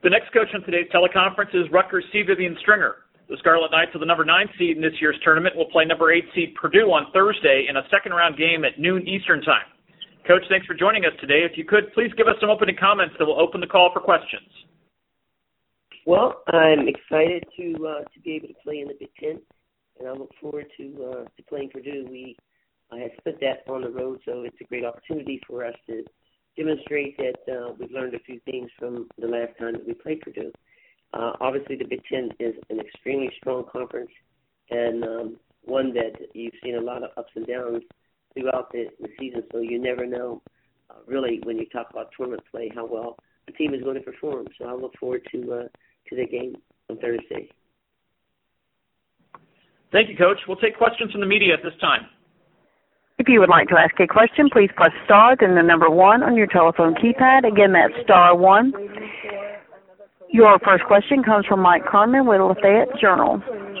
The next coach on today's teleconference is Rutgers C. Vivian Stringer. The Scarlet Knights of the number 9 seed in this year's tournament will play number 8 seed Purdue on Thursday in a second-round game at noon Eastern Time. Coach, thanks for joining us today. If you could, please give us some opening comments that will open the call for questions. Well, I'm excited to be able to play in the Big Ten, and I look forward to playing Purdue. I had spent that on the road, so it's a great opportunity for us to demonstrate that we've learned a few things from the last time that we played Purdue. Obviously, the Big Ten is an extremely strong conference and one that you've seen a lot of ups and downs throughout the season, so you never know really when you talk about tournament play how well the team is going to perform. So I look forward to the game on Thursday. Thank you, Coach. We'll take questions from the media at this time. If you would like to ask a question, please press star, then the number 1 on your telephone keypad. Again, that's star 1. Your first question comes from Mike Carmen with Lafayette Journal.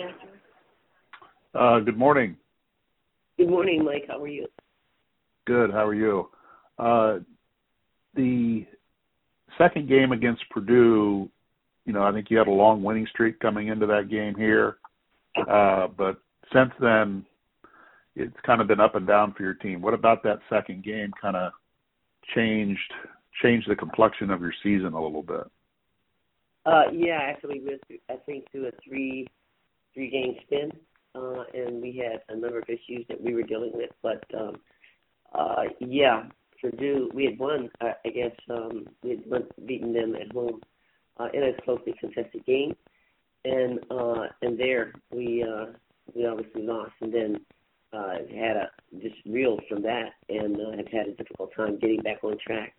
Good morning. Good morning, Mike. How are you? Good. How are you? The second game against Purdue, I think you had a long winning streak coming into that game here. But since then, it's kind of been up and down for your team. What about that second game kind of changed the complexion of your season a little bit? Actually, I think through a three-game spin, and we had a number of issues that we were dealing with. But, Purdue, we had won, we had beaten them at home in a closely contested game. And there we obviously lost, and then had just reeled from that and have had a difficult time getting back on track.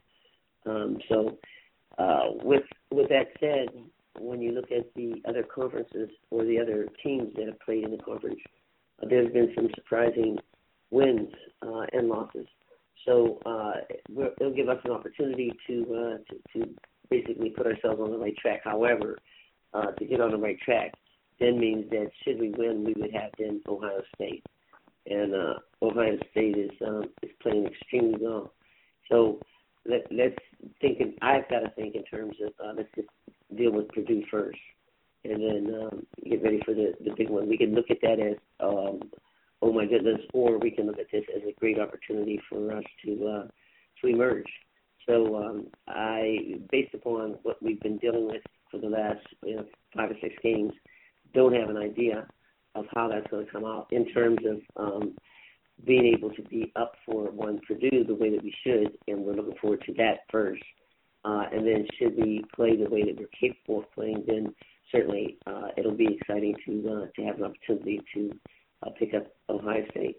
With that said, when you look at the other conferences or the other teams that have played in the conference, there's been some surprising wins and losses. So it'll give us an opportunity to basically put ourselves on the right track. However, to get on the right track then means that should we win, we would have then Ohio State. And Ohio State is playing extremely well. So let's think. I've got to think in terms of let's just deal with Purdue first, and then get ready for the big one. We can look at that as oh my goodness, or we can look at this as a great opportunity for us to emerge. So based upon what we've been dealing with for the last 5 or 6 games, don't have an idea of how that's going to come out in terms of being able to be up for one Purdue the way that we should, and we're looking forward to that first. And then should we play the way that we're capable of playing, then certainly it'll be exciting to have an opportunity to pick up Ohio State.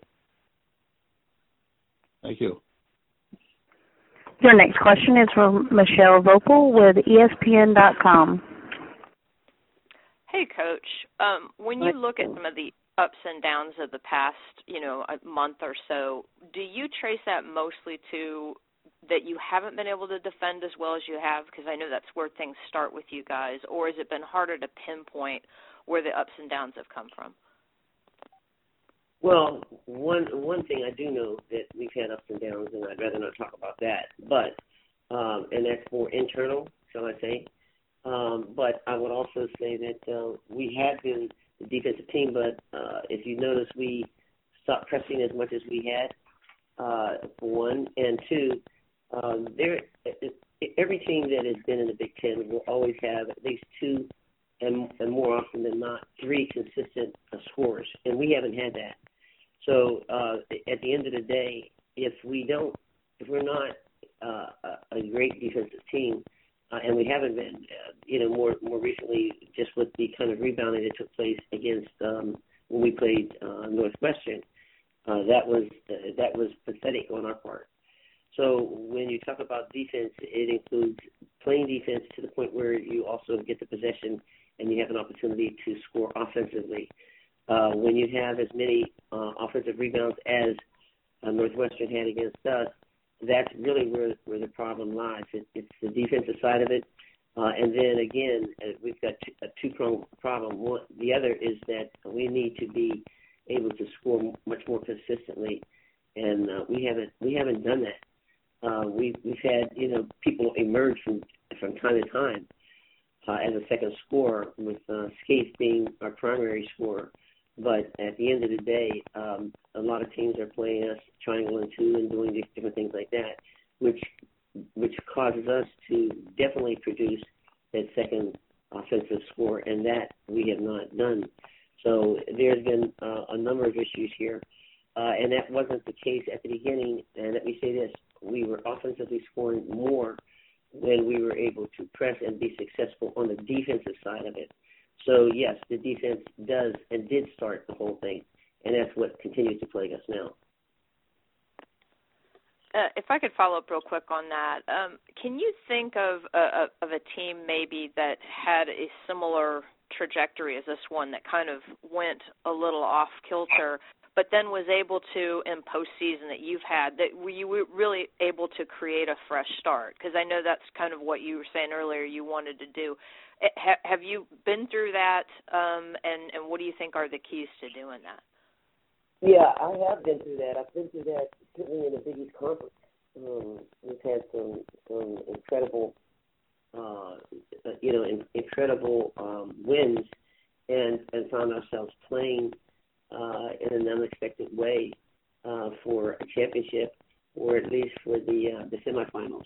Thank you. Your next question is from Michelle Vopel with ESPN.com. Hey, Coach. When you look at some of the ups and downs of the past, a month or so, do you trace that mostly to that you haven't been able to defend as well as you have? Because I know that's where things start with you guys. Or has it been harder to pinpoint where the ups and downs have come from? Well, one thing I do know that we've had ups and downs, and I'd rather not talk about that. But and that's more internal, shall I say. But I would also say that we have been the defensive team, but if you notice, we stopped pressing as much as we had, for one. And two, every team that has been in the Big Ten will always have at least 2, and more often than not, 3 consistent scores. And we haven't had that. So at the end of the day, if we're not a great defensive team, and we haven't been, more recently, just with the kind of rebounding that took place against when we played Northwestern, that was pathetic on our part. So when you talk about defense, it includes playing defense to the point where you also get the possession and you have an opportunity to score offensively. When you have as many offensive rebounds as Northwestern had against us, that's really where the problem lies. It's the defensive side of it. And then, again, we've got a two-pronged problem. One, the other is that we need to be able to score much more consistently, and we haven't done that. We've had, people emerge from time to time, as a second scorer, with Scaife being our primary scorer. But at the end of the day, a lot of teams are playing us triangle and two and doing different things like that, which causes us to definitely produce that second offensive score, and that we have not done. So there's been a number of issues here, and that wasn't the case at the beginning. And let me say this, we were offensively scoring more when we were able to press and be successful on the defensive side of it. So, yes, the defense does and did start the whole thing, and that's what continues to plague us now. If I could follow up real quick on that, can you think of a team maybe that had a similar trajectory as this one that kind of went a little off kilter, but then was able to, in postseason that you've had, that were you really able to create a fresh start? Because I know that's kind of what you were saying earlier you wanted to do. Have you been through that, and what do you think are the keys to doing that? Yeah, I have been through that. I've been through that, certainly in the Big East Conference. We've had some incredible, incredible wins, and found ourselves playing in an unexpected way for a championship, or at least for the semifinals.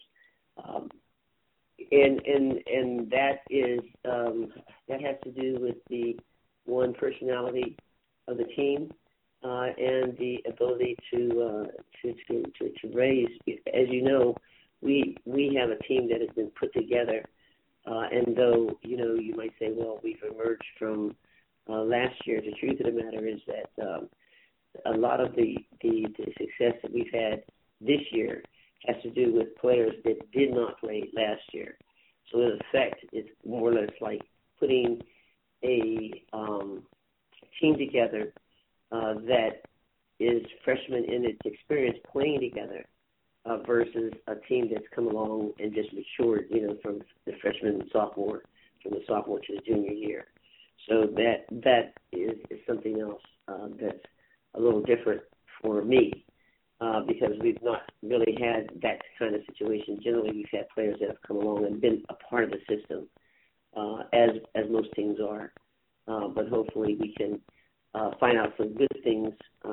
And that is that has to do with the personality of the team. And the ability to raise. As you know, we have a team that has been put together, and though you might say, well, we've emerged from last year. The truth of the matter is that a lot of the success that we've had this year has to do with players that did not play last year. So in effect, it's more or less like putting a team together that is freshman in its experience playing together versus a team that's come along and just matured, from the freshman and sophomore, from the sophomore to the junior year. So that is something else that's a little different for me because we've not really had that kind of situation. Generally, we've had players that have come along and been a part of the system, as most teams are. But hopefully we can find out some good things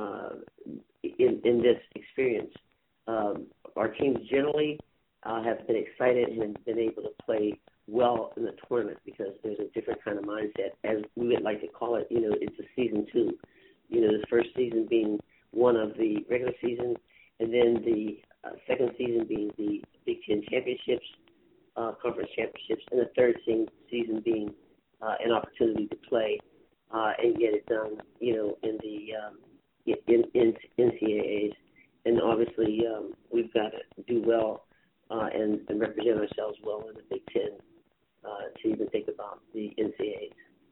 in this experience. Our teams generally have been excited and been able to play well in the tournament because there's a different kind of mindset, as we would like to call it. It's a season two. The first season being one of the regular season, and then the second season being the Big Ten championships, conference championships, and the third season being an opportunity to play and get it done, in the in NCAAs. And obviously, we've got to do well and represent ourselves well in the Big Ten to even think about the NCAAs.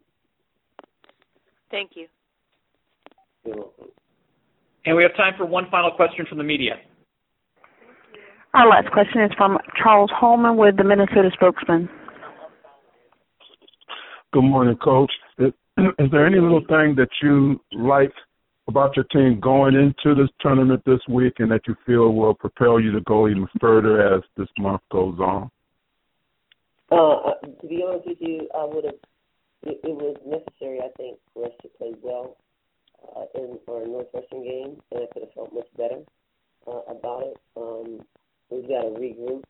Thank you. You're welcome. And we have time for one final question from the media. Our last question is from Charles Holman with the Minnesota Spokesman. Good morning, Coach. Is there any little thing that you like about your team going into this tournament this week and that you feel will propel you to go even further as this month goes on? To be honest with you, it was necessary, I think, for us to play well in our Northwestern game, and I could have felt much better about it. We've got to regroup.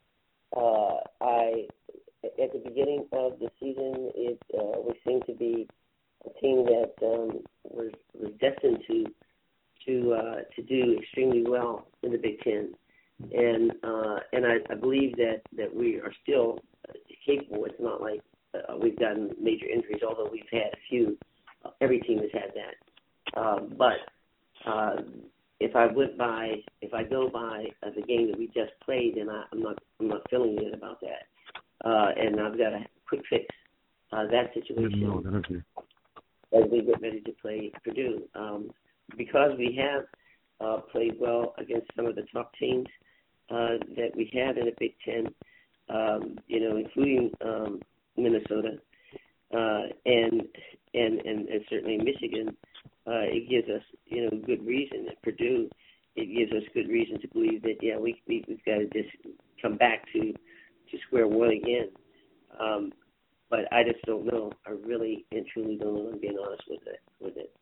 At the beginning of the season, we seemed to be a team that was destined to do extremely well in the Big Ten, and I believe that we are still capable. It's not like we've gotten major injuries, although we've had a few. Every team has had that. But if I go by the game that we just played, then I'm not feeling good about that. And I've got to quick fix that situation as we get ready to play Purdue. Because we have played well against some of the top teams that we have in the Big Ten, including Minnesota and certainly Michigan, it gives us good reason. At Purdue, it gives us good reason to believe that we've got to just come back to square one again. But I I just don't know. I really and truly don't know. I'm being honest with it.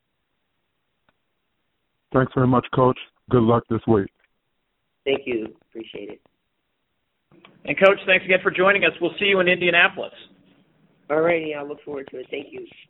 Thanks very much, Coach. Good luck this week. Thank you. Appreciate it. And, Coach, thanks again for joining us. We'll see you in Indianapolis. All righty. I look forward to it. Thank you.